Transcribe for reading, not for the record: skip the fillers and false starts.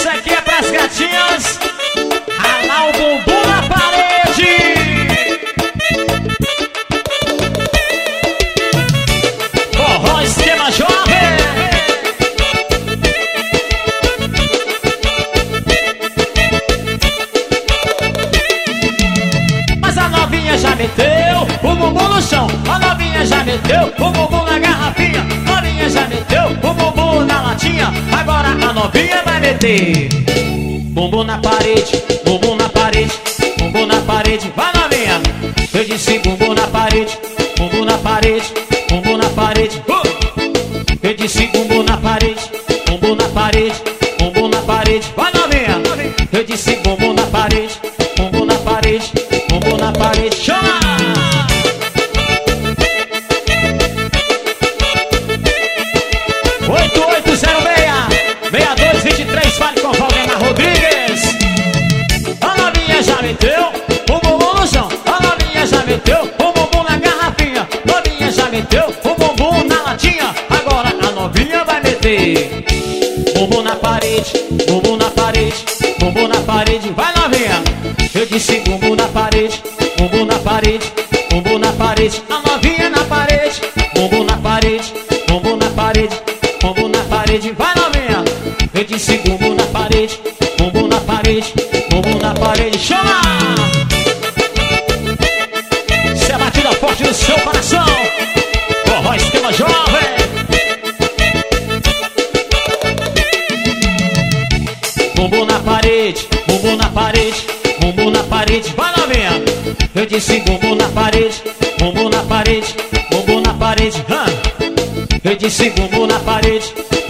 Essa aqui é pras gatinhas. Ralar o bumbum na parede. Forró Esquema Jovem. Mas a novinha já meteu o bumbum no chão. A novinha já meteu o bumbum na garrafinha. A novinha já meteu o bumbum na latinha. Agora a novinha vai meter bumbum na parede, bumbum na parede, bumbum na parede. Vai novinha. Eu disse bumbum na parede, bumbum na parede, bumbum na parede. Eu disse bumbum na parede, bumbum na parede, bumbum na parede. Vai novinha. Eu disse bumbum na parede, bumbum na parede, bumbum na parede. Chama! 8806-6223, fale com Valdemar Rodrigues. A novinha já meteu o bumbum no chão. A novinha já meteu o bumbum na garrafinha. A novinha já meteu o bumbum na latinha. Agora a novinha vai meter bumbum na parede, bumbum na parede, bumbum na parede. Vai novinha. Eu disse bumbum na parede, bumbum na parede, bumbum na parede. A novinha na parede, bumbum na parede, bumbum na parede, bumbum na parede. Vai novinha. Eu disse bumbum na parede, bumbum na parede, bumbum na parede. Chama! Se a batida forte no seu coração. Forró Esquema Jovem. Bumbum na parede, bumbum na parede, bumbum na parede. Vai novinha. Eu disse bumbum na parede, bumbum na parede, bumbum na parede. Eu disse bumbum na parede,